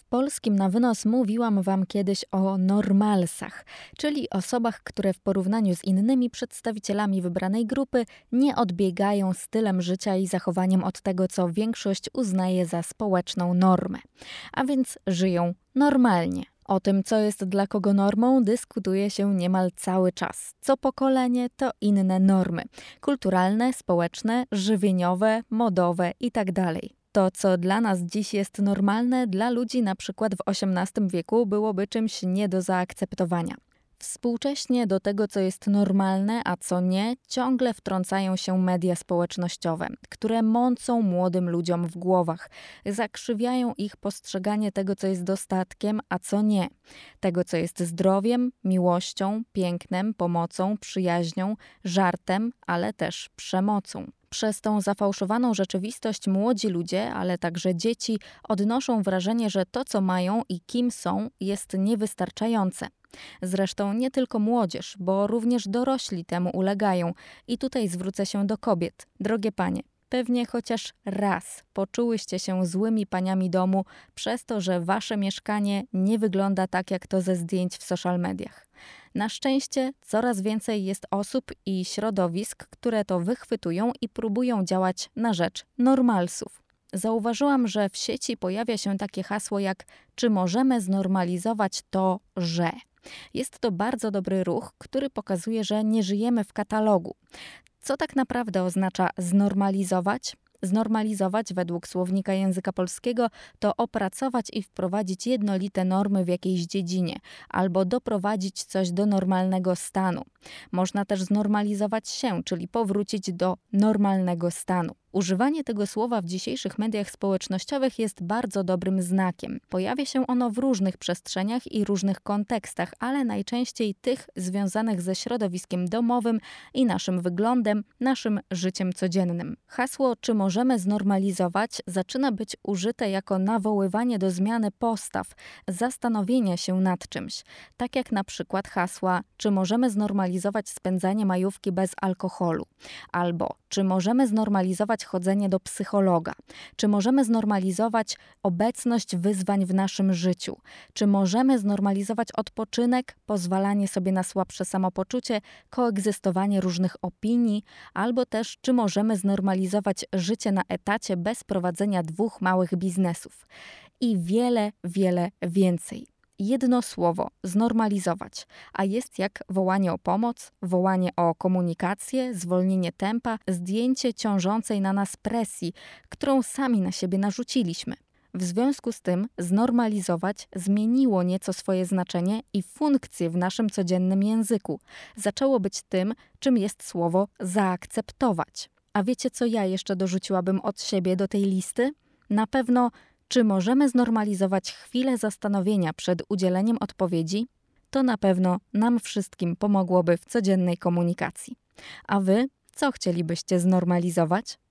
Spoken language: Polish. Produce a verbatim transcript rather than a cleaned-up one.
polskim na wynos mówiłam Wam kiedyś o normalsach, czyli osobach, które w porównaniu z innymi przedstawicielami wybranej grupy nie odbiegają stylem życia i zachowaniem od tego, co większość uznaje za społeczną normę. A więc żyją normalnie. O tym, co jest dla kogo normą, dyskutuje się niemal cały czas. Co pokolenie to inne normy. Kulturalne, społeczne, żywieniowe, modowe itd. To, co dla nas dziś jest normalne, dla ludzi na przykład w osiemnastym wieku byłoby czymś nie do zaakceptowania. Współcześnie do tego, co jest normalne, a co nie, ciągle wtrącają się media społecznościowe, które mącą młodym ludziom w głowach, zakrzywiają ich postrzeganie tego, co jest dostatkiem, a co nie, tego, co jest zdrowiem, miłością, pięknem, pomocą, przyjaźnią, żartem, ale też przemocą. Przez tą zafałszowaną rzeczywistość młodzi ludzie, ale także dzieci odnoszą wrażenie, że to, co mają i kim są, jest niewystarczające. Zresztą nie tylko młodzież, bo również dorośli temu ulegają. I tutaj zwrócę się do kobiet. Drogie panie, pewnie chociaż raz poczułyście się złymi paniami domu przez to, że wasze mieszkanie nie wygląda tak, jak to ze zdjęć w social mediach. Na szczęście coraz więcej jest osób i środowisk, które to wychwytują i próbują działać na rzecz normalsów. Zauważyłam, że w sieci pojawia się takie hasło jak czy możemy znormalizować to, że. Jest to bardzo dobry ruch, który pokazuje, że nie żyjemy w katalogu. Co tak naprawdę oznacza znormalizować? Znormalizować według słownika języka polskiego to opracować i wprowadzić jednolite normy w jakiejś dziedzinie albo doprowadzić coś do normalnego stanu. Można też znormalizować się, czyli powrócić do normalnego stanu. Używanie tego słowa w dzisiejszych mediach społecznościowych jest bardzo dobrym znakiem. Pojawia się ono w różnych przestrzeniach i różnych kontekstach, ale najczęściej tych związanych ze środowiskiem domowym i naszym wyglądem, naszym życiem codziennym. Hasło czy możemy znormalizować zaczyna być użyte jako nawoływanie do zmiany postaw, zastanowienia się nad czymś. Tak jak na przykład hasła czy możemy znormalizować spędzanie majówki bez alkoholu albo czy możemy znormalizować chodzenie do psychologa? Czy możemy znormalizować obecność wyzwań w naszym życiu? Czy możemy znormalizować odpoczynek, pozwalanie sobie na słabsze samopoczucie, koegzystowanie różnych opinii? Albo też, czy możemy znormalizować życie na etacie bez prowadzenia dwóch małych biznesów? I wiele, wiele więcej. Jedno słowo – znormalizować, a jest jak wołanie o pomoc, wołanie o komunikację, zwolnienie tempa, zdjęcie ciążącej na nas presji, którą sami na siebie narzuciliśmy. W związku z tym znormalizować zmieniło nieco swoje znaczenie i funkcję w naszym codziennym języku. Zaczęło być tym, czym jest słowo zaakceptować. A wiecie, co ja jeszcze dorzuciłabym od siebie do tej listy? Na pewno czy możemy znormalizować chwilę zastanowienia przed udzieleniem odpowiedzi? To na pewno nam wszystkim pomogłoby w codziennej komunikacji. A wy, co chcielibyście znormalizować?